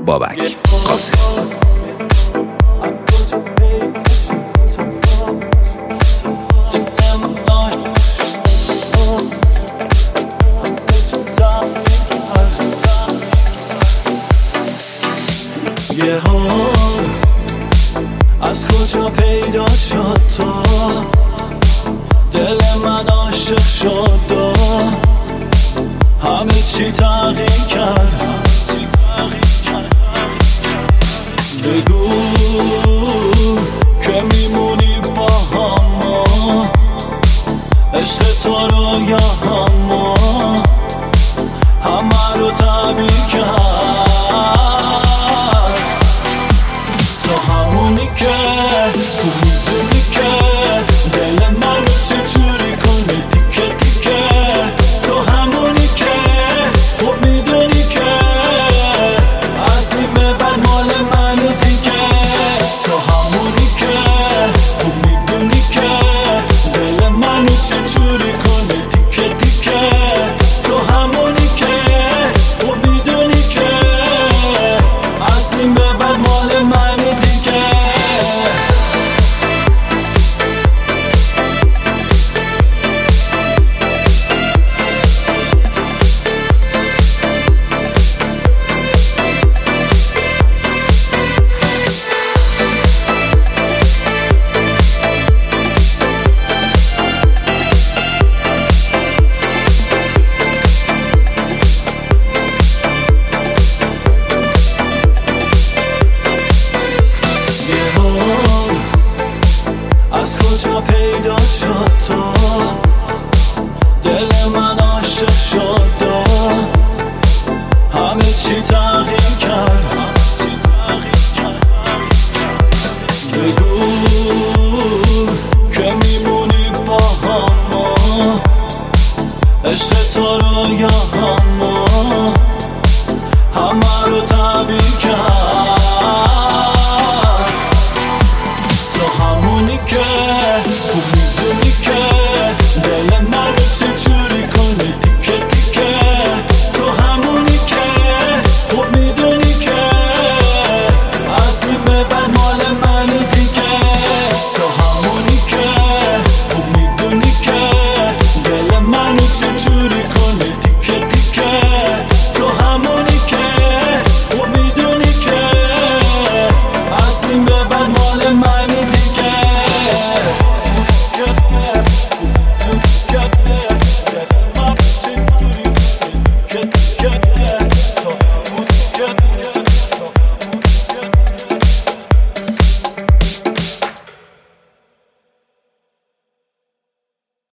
بابک قاسم. یه حال از کجا پیدا شد تو، دل من عاشق شد و همه چی تغییر کرد. بگو که میمونی با هم، عشق تو رو یا همه رو تعبیر کرد. تو همونی که خوب میدونی که دل منو چجوری کنی تیکه تیکه. تو همونی که خوب میدونی که از این به بعد مال منو دیگه. تو همونی که خوب میدونی که دل منو چجوری کنی تیکه تیکه. تو همونی که خوب میدونی که از این به بعد مال منو دیگه. از کجا پیدا شد تو، دل من